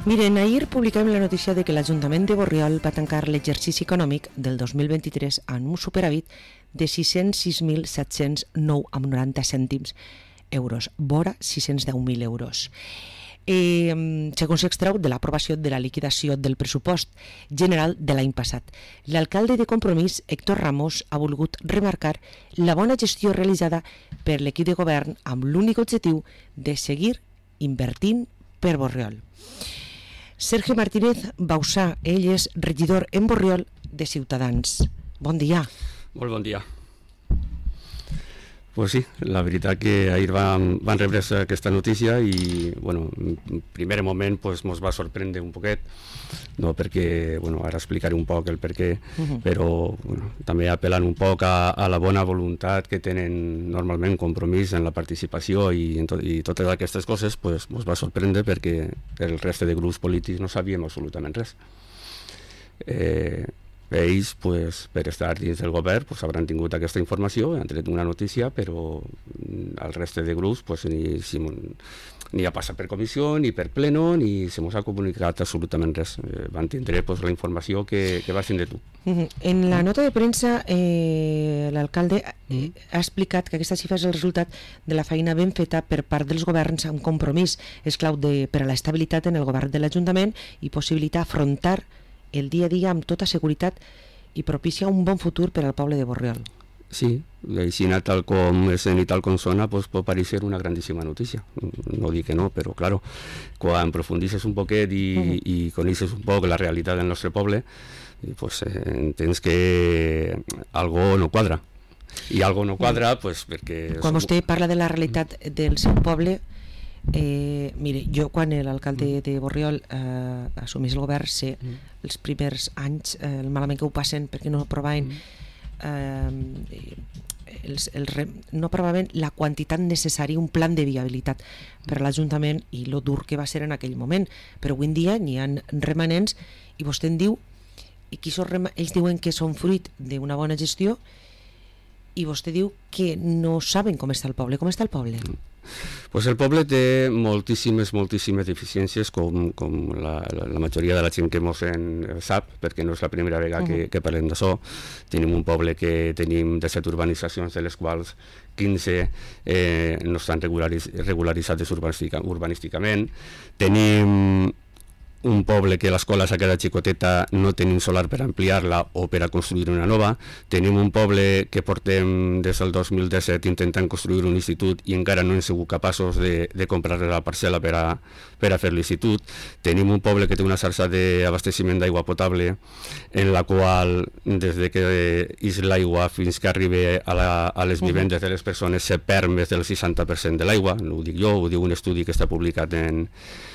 Miren, ahir publicàvem la notícia de que l'Ajuntament de Borriol va tancar l'exercici econòmic del 2023 amb un superàvit de 606.709,90 cèntims euros, vora 610.000 euros. Segons s'extreu de l'aprovació de la liquidació del pressupost general de l'any passat. L'alcalde de Compromís, Héctor Ramos, ha volgut remarcar la bona gestió realitzada per l'equip de govern amb l'únic objectiu de seguir invertint per Borriol. Sergio Martínez Bausà, ell és regidor en Borriol de Ciutadans. Bon dia. Molt bon dia. Pues sí, la veritat que ahir van rebre aquesta notícia i, bueno, en primer moment pues, ens va sorprendre un poquet, no perquè, bueno, ara explicaré un poc el per què, però bueno, també apel·lant un poc a la bona voluntat que tenen normalment Compromís en la participació i totes aquestes coses, pues, ens va sorprendre perquè el reste de grups polítics no sabíem absolutament res. Ells, pues, per estar dins del govern, pues, hauran tingut aquesta informació, han tret una notícia, però al reste de grups pues, ni ha passat per comissió, ni per pleno, ni se mos ha comunicat absolutament res. Van tindre pues, la informació que va ser de tu. En la nota de premsa, l'alcalde ha explicat que aquesta xifra és el resultat de la feina ben feta per part dels governs amb Compromís. És clau per a l'estabilitat en el govern de l'Ajuntament i possibilitar afrontar el dia a dia amb tota seguretat i propicia un bon futur per al poble de Borriol. Sí, així tal com és i tal com sona, pues, pot parecer una grandíssima notícia. No dic que no, però claro, quan profundices un poquet i coneixes un poc la realitat del nostre poble, pues, entens que algo no quadra. I algo no quadra pues, perquè... Quan vostè parla de la realitat del seu poble, mire, jo quan l'alcalde de Borriol assumís el govern sé els primers anys el malament que ho passen perquè no aprovaven no aprovaven la quantitat necessària, un plan de viabilitat per a l'Ajuntament i lo dur que va ser en aquell moment, però avui en dia n'hi ha remanents i vostè en diu i ells diuen que són fruit d'una bona gestió i vostè diu que no saben com està el poble. Com està el poble? Pues el poble té moltíssimes deficiències com la majoria de la gent que mos en sap, perquè no és la primera vegada que parlem d'això. Tenim un poble que tenim 17 urbanitzacions, de les quals 15 no estan regularitzades urbanísticament. Tenim un poble que l'escola s'ha quedat xicoteta, no tenim solar per ampliar-la o per a construir una nova. Tenim un poble que portem des del 2017 intentant construir un institut i encara no hem sigut capaços de comprar la parcel·la per a fer l'institut. Tenim un poble que té una xarxa d'abasteciment d'aigua potable en la qual, des de que és l'aigua fins que arriba a les vivendes de les persones, se perd més del 60% de l'aigua. No ho dic jo, ho diu un estudi que està publicat en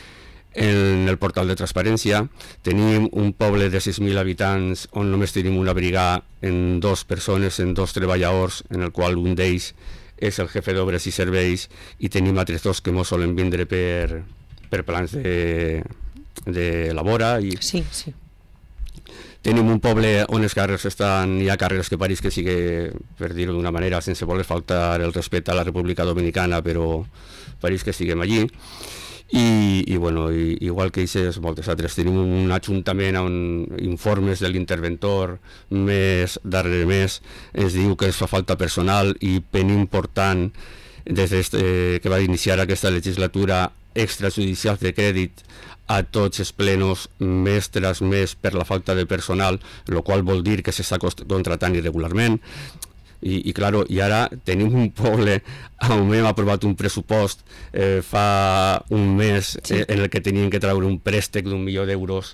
el portal de transparència. Tenim un poble de 6.000 habitants on només tenim una brigada en 2 persones, en 2 treballadors, en el qual un d'ells és el jefe d'obres i serveis, i tenim altres 2 que mos solen vindre per plans de labora. Sí. Tenim un poble on els carrers hi ha carrers que pareix que sigui, per dir-ho d'una manera, sense voler faltar el respecte a la República Dominicana, però pareix que estiguem allí. I bueno, igual que aquestes moltes altres, tenim un ajuntament on informes de l'interventor mes darrere mes ens diu que ens fa falta personal i ben important des que va iniciar aquesta legislatura extrajudicials de crèdit a tots els plenos mes tras mes per la falta de personal, el qual vol dir que s'està contractant irregularment. I ara tenim un poble on hem aprovat un pressupost fa un mes en el que teníem que treure un préstec d'1 milió d'euros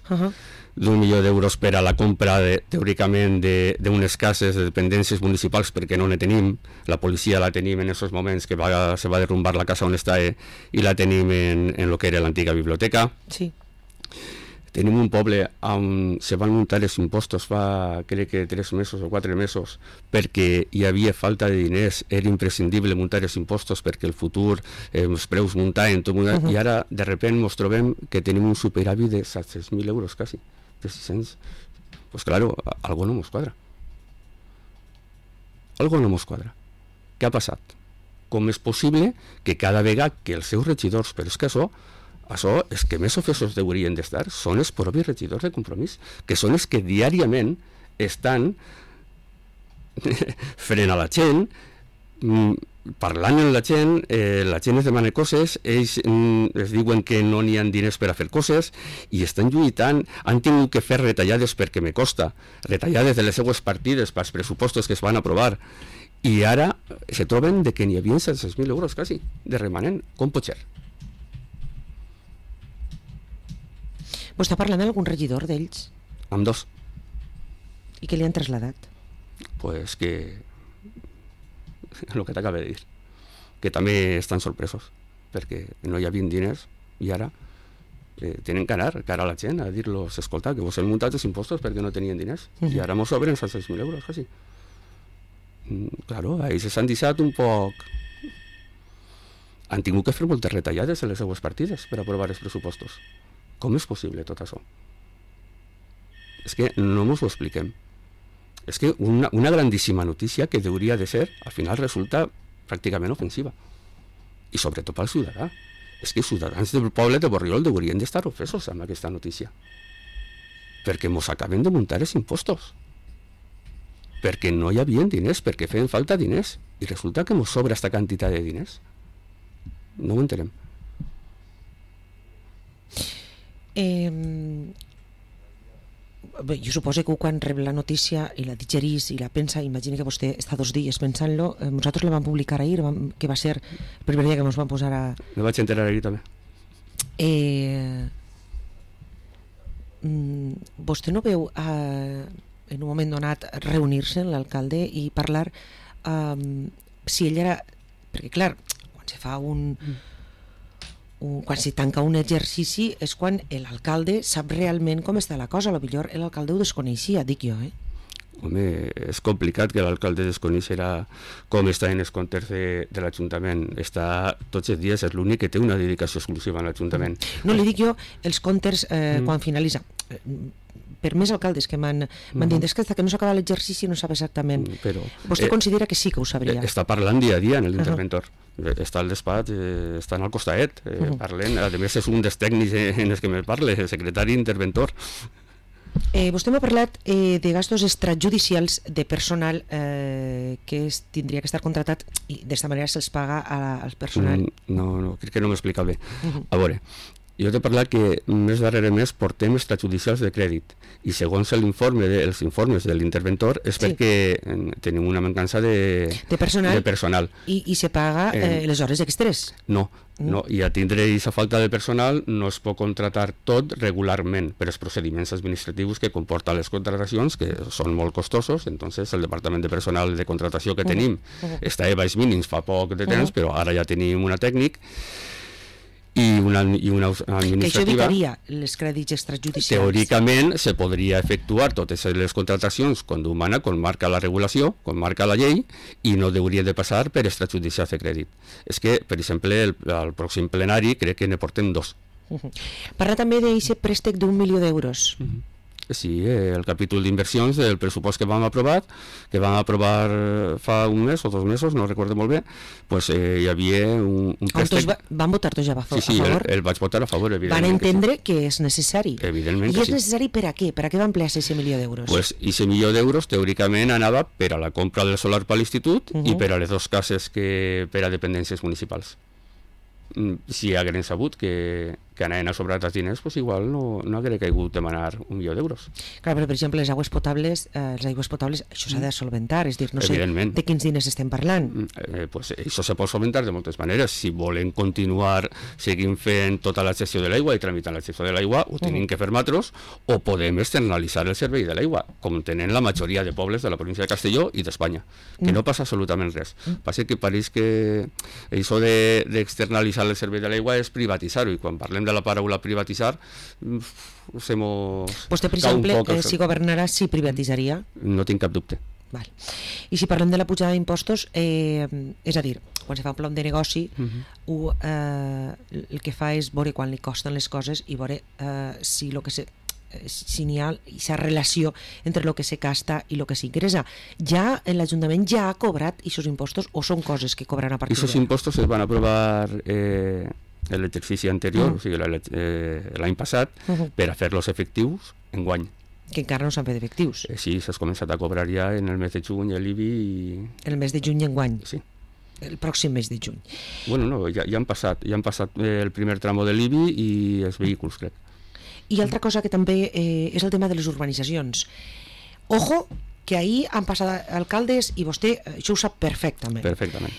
per a la compra teòricament d'unes cases de dependències municipals, perquè no ne tenim. La policia la tenim en aquests moments que se va derrumbar la casa on està i la tenim en el que era l'antiga biblioteca. Sí. Tenim un poble on se van muntar els impostos fa, crec que 3 mesos o 4 mesos, perquè hi havia falta de diners, era imprescindible muntar els impostos perquè el futur, els preus muntaven, i ara de repente ens trobem que tenim un superàvit de 700.000 euros quasi, de 600. Pues claro, algo no ens quadra. Algo no ens quadra. Què ha passat? Com és possible que cada vegada que els seus regidors, però és que això Això, els que més ofesos deurien d'estar són els propis regidors de Compromís, que són els que diàriament estan fent a la gent, parlant amb la gent es demana coses, ells es diuen que no n'hi ha diners per a fer coses i estan lluitant, han tingut que fer retallades perquè me costa, retallades de les seues partides pels pressupostos que es van aprovar i ara se troben de que n'hi havia 600.000 euros quasi de remanent. Com pot ser? Vostè està parlant amb algun regidor d'ells? Amb dos. I què li han traslladat? Pues que el que t'acaba de dir, que també estan sorpresos perquè no hi havia diners i ara tenen que anar cara a la gent a dir-los, escolta, que vos hem muntat els impostos perquè no tenien diners i ara mos sobren 6.000 euros quasi. Claro, ells s'han deixat un poc, han tingut que fer moltes retallades en les seues partides per aprovar els pressupostos. Com és possible tot això? És que no mos ho expliquem. És que una grandíssima notícia que hauria de ser, al final resulta pràcticament ofensiva. I sobretot pel ciutadà. És que els ciutadans del poble de Borriol haurien d'estar ofesos amb aquesta notícia. Perquè mos acaben de muntar els impostos. Perquè no hi havia diners, perquè feien falta diners. I resulta que mos sobra aquesta quantitat de diners. No ho entenem. Jo suposo que quan rep la notícia i la digerís i la pensa, imagina que vostè està 2 dies pensant-lo, nosaltres la vam publicar ahir, que va ser el primer dia que ens vam posar a... Me vaig enterar ahir també. Vostè no veu en un moment donat reunir-se amb l'alcalde i parlar si ell era... Perquè clar, quan se fa quan s'hi tanca un exercici és quan l'alcalde sap realment com està la cosa. Potser l'alcalde ho desconeixia, dic jo, Home, és complicat que l'alcalde desconeixerà com estan els comptes de l'Ajuntament. Està tots els dies, és l'únic que té una dedicació exclusiva a l'Ajuntament. No, li dic jo els comptes quan finalitza. Per més alcaldes que m'han dit, és que fins que no s'acaba l'exercici no sap exactament. Però, vostè considera que sí que ho sabria? Està parlant dia a dia en l'interventor. Està al despatx, estan al costat, parlen. A més, és un dels tècnics en els que me parla, el secretari interventor. Vostè m'ha parlat de gastos extrajudicials de personal que tindria que estar contratat i d'esta manera se'ls paga al personal. No, crec que no m'explica bé. A veure, jo t'he parlat que més darrere més portem extrajudicials de crèdit i segons els informes de l'interventor és perquè tenim una mancança de personal. I se paga les hores extres? No, i a tindre aquesta falta de personal no es pot contratar tot regularment per els procediments administratius que comporten les contratacions, que són molt costosos. Entonces el departament de personal de contratació que tenim està a baix mínims fa poc de temps, però ara ja tenim una tècnic i una administrativa. Que això evitaria els crèdits extrajudicials. Teòricament se podria efectuar totes les contratacions quan humana, com marca la regulació, com marca la llei, i no hauria de passar per extrajudicials de crèdit. És que, per exemple, al pròxim plenari crec que ne portem 2. Parla també d'aquest préstec d'1 milió d'euros. Sí, el capítol d'inversions del pressupost que vam aprovar fa un mes o 2 mesos, no recordo molt bé, pues hi havia un préstec. Van votar tots ja a favor? Sí, el vaig votar a favor, evidentment. Van entendre que és necessari. Evidentment que sí. I és necessari per a què? Per a què va ampliar-se aquest milió d'euros? Pues aquest milió d'euros teòricament anava per a la compra del solar per l'institut i per a les 2 cases per a dependències municipals. Si hagueren sabut que anaven a sobrar els diners, pues igual no haguera caigut demanar 1 milió d'euros. Clar, però per exemple les aigües potables, això s'ha de solventar, és dir, no sé de quins diners estem parlant. Pues això se pot solventar de moltes maneres. Si volen continuar seguint fent tota la gestió de l'aigua i tramitant la gestió de l'aigua, ho tenim que fer nosaltres, o podem externalitzar el servei de l'aigua, com tenen la majoria de pobles de la província de Castelló i d'Espanya, que no passa absolutament res. Passa que pareix que això d'externalitzar el servei de l'aigua és privatitzar-ho, i quan parlem de la paraula privatitzar vostè, per exemple, si governarà, sí privatitzaria? No tinc cap dubte. Val. I si parlem de la pujada d'impostos, és a dir, quan se fa un pla de negoci, el que fa és veure quan li costen les coses i veure si n'hi ha aquesta relació entre el que se gasta i el que s'ingressa. Ja l'Ajuntament ja ha cobrat aquests impostos o són coses que cobran a partir d'ara? Aquests impostos es van aprovar l'exercici anterior, o sigui, l'any passat, per a fer-los efectius enguany. Que encara no s'han fet efectius. Sí, s'ha començat a cobrar ja en el mes de juny l'IBI i... El mes de juny enguany? Sí. El pròxim mes de juny. Bueno, no, ja han passat el primer tramo de l'IBI i els vehicles, crec. I altra cosa que també és el tema de les urbanitzacions. Ojo, que ahir han passat alcaldes i vostè això ho sap perfectament. Perfectament.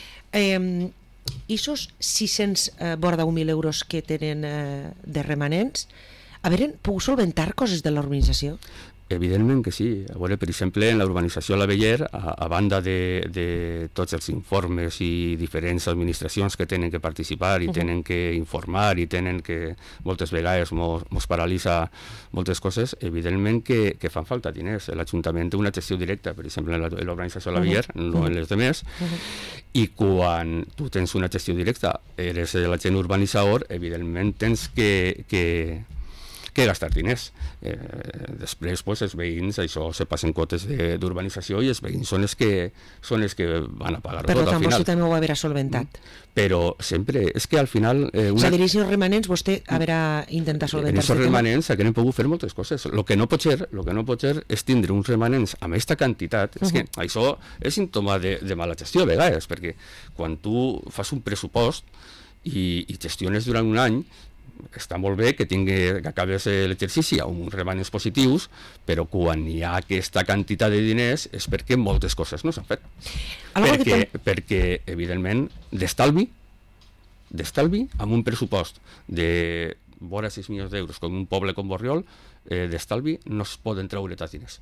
I esos 600 vora 10.000 euros que tenen de remanents, haveren pogut solventar coses de l'urbanització? Evidentment que sí. A veure, per exemple, en la urbanització La Veller, a banda de tots els informes i diferents administracions que tenen que participar i tenen que informar i tenen que moltes vegades mos paralitza moltes coses, evidentment que fan falta diners. L'Ajuntament té una gestió directa, per exemple, en l'urbanització La Veller, no en les demés, i quan tu tens una gestió directa, eres l'agent urbanitzador, evidentment tens que gastar diners. Després, els veïns, això se passen quotes d'urbanització i els veïns són els que van a pagar tot al final. Per tant, vostè també ho haurà solventat. Però sempre, és que al final... O sigui, dirigir els remanents, vostè haurà intentat solventar. En aquests remanents que hem pogut fer moltes coses. El que no pot ser és tindre uns remanents amb aquesta quantitat. És que això és símptoma de mala gestió a vegades, perquè quan tu fas un pressupost i gestiones durant un any, està molt bé que acabes l'exercici amb uns remanents positius, però quan hi ha aquesta quantitat de diners és perquè moltes coses no s'han fet. Perquè evidentment, d'estalvi, amb un pressupost de vora 6 milions d'euros, com un poble com Borriol, d'estalvi no es poden treure tants diners.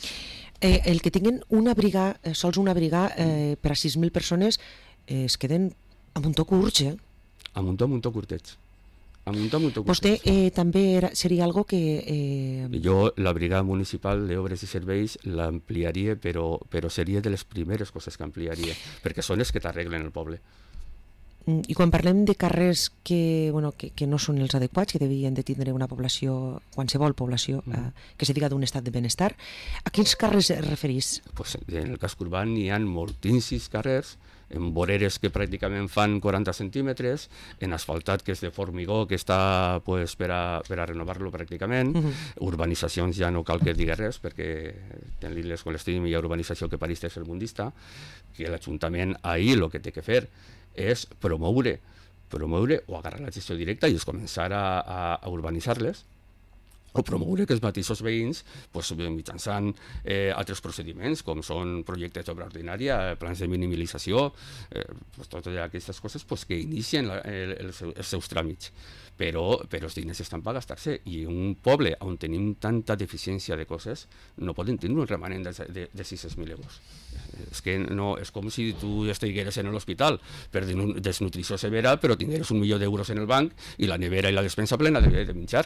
El que tinguin sols una brigada per a 6.000 persones es queden amb un toc urge. Amb un toc curtet. Vostè també seria algo que... Jo la brigada municipal d'obres i serveis l'ampliaria, però seria de les primeres coses que ampliaria, perquè són les que t'arreglen el poble. I quan parlem de carrers que no són els adequats, que devien de tindre una població, qualsevol població, que se diga d'un estat de benestar, a quins carrers es referís? En el casc urbà hi ha moltíssims carrers, en voreres que pràcticament fan 40 centímetres, en asfaltat que és de formigó, que està per a renovar-lo pràcticament, urbanitzacions ja no cal que digui res, perquè en l'Iles quan l'estim hi ha urbanització que pareix ser mundista, que l'Ajuntament ahir el que té que fer és promoure o agarrar la gestió directa i és començar a urbanitzar-les, o promoure que els mateixos veïns, mitjançant altres procediments, com són projectes d'obra ordinària, plans de minimalització, totes aquestes coses que inicien els seus tràmits. Però els diners estan per gastar-se, i un poble on tenim tanta deficiència de coses no poden tenir un remanent de 600.000 euros. És que no, és com si tu estigueres en l'hospital per desnutrició severa, però tingueres 1 milió d'euros en el banc i la nevera i la despensa plena de menjar.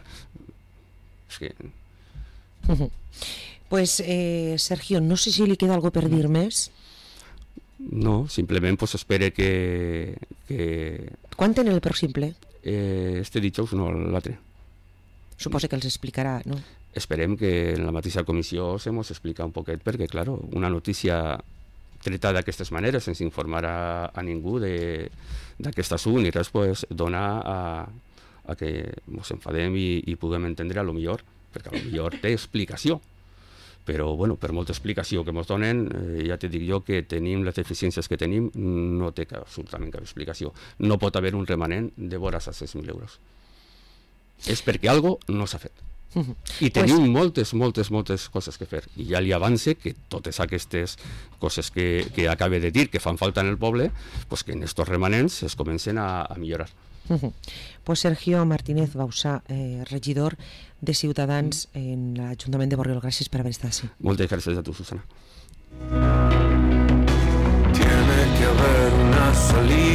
Pues, Sergio, no sé si li queda algo per dir més. No, simplement espere que... Quan tenen el pròxim ple? Este dijous, no, l'altre. Suposo que els explicarà, no? Esperem que en la mateixa comissió se mos explica un poquet, perquè, claro, una notícia treta d'aquestes maneres, sense informar a ningú d'aquest assumpte i res, dona a que ens enfadem i puguem entendre a lo millor, perquè a lo millor té explicació. Però, per molta explicació que ens donen, ja te dic jo que tenim les deficiències que tenim, no té absolutament cap explicació. No pot haver un remanent de vora 600.000 euros. És perquè alguna cosa no s'ha fet. I tenim moltes coses que fer. I ja li avance que totes aquestes coses que acabe de dir, que fan falta en el poble, que en estos remanents es comencen a millorar. Pues Sergio Martínez Bausà, regidor de Ciutadans en l'Ajuntament de Borriol. Gràcies per haver estat així. Moltes gràcies a tu, Susana.